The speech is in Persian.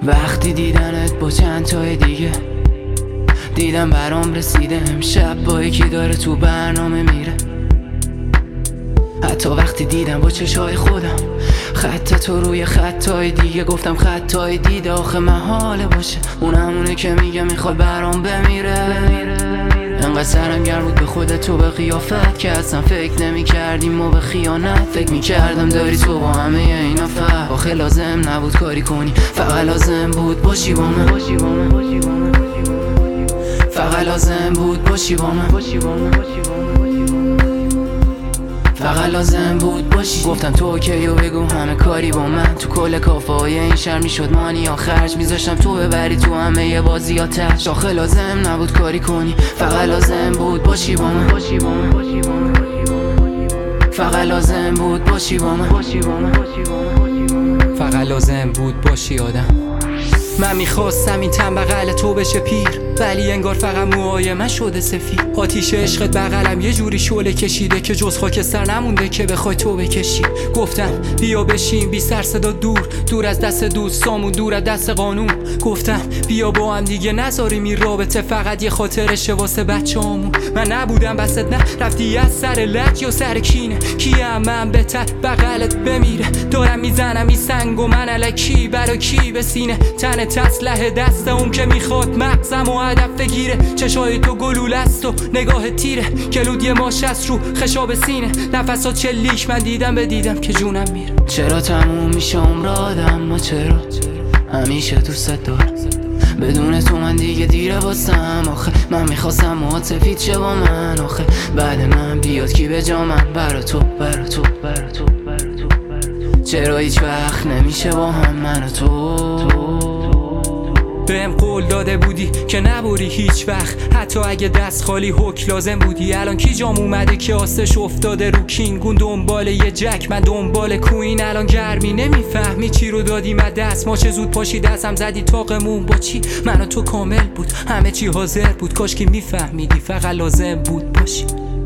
وقتی دیدنت با چند تای دیگه دیدم برام رسیده امشب با یکی داره تو برنامه میره. حتی وقتی دیدم با چشای خودم خط تو روی خطای دیگه گفتم خطای دیده آخه محاله باشه اون همونه که میگه میخواد برام بمیره. انقدر سرم گرم بود به خودت و به قیافت که اصلا فکر نمی کردیم و به خیانت فکر می کردم داری تو با همه اینا فرق. آخه لازم نبود کاری کنی فقط لازم بود باشی با من. فقط لازم بود باشی با من. فقط لازم بود باشی. گفتم تو اوکی و بگو همه کاری با من. تو کل کافه های این شهر میشد مانی یا خرج میذاشتم تو ببری تو همه ی بازی ها تش. آخه لازم نبود کاری کنی فقط لازم بود باشی با من. فقط لازم بود باشی با من. فقط لازم بود باشی آدم. من میخواستم این تن بغل تو بشه پیر ولی انگار فقط موهای من شده سفید. آتیش عشقت بغلم یه جوری شعله کشیده که جز خاکستر نمونده که بخوای تو بکشی. گفتم بیا بشین بی سر صدا دور از دست دوستامون دور از دست قانون. گفتم بیا با هم دیگه نذاریم این رابطه فقط یه خاطرشه واسه بچه‌هامون. من نبودم بست نه رفتی از سر لج یا سر کینه کیم من بهتر بغلت بمیره. دارم میزنم این سنگ و من الکی برا کی به سینه تن تسلح دست اون که میخواد مغزم و هدف بگیره. چشای تو گلوله است و نگاه تیره کلود یه ماش است رو خشاب سینه. نفسات چلیک من دیدم که جونم میره. چرا تموم میشه عمر آدم ما چرا همیشه دوست دارم بدون تو من دیگه دیره واسم. آخه من میخواستم موهات سفید شه با من. آخه بعد من بیاد کی به جا من برا تو چرا هیچ وقت نمیشه با هم من و تو. بهم قول داده بودی که نبری هیچ وقت حتی اگه دست خالی حک لازم بودی. الان کی جام اومده که آسش افتاده رو کینگون دنبال یه جک من دنبال کوین. الان گرمی نمیفهمی چی رو دادیم از دست ما چه زود پاشی دستم زدی طاقمون با چی. من و تو کامل بود همه چی حاضر بود کاش که میفهمیدی فقط لازم بود باشی.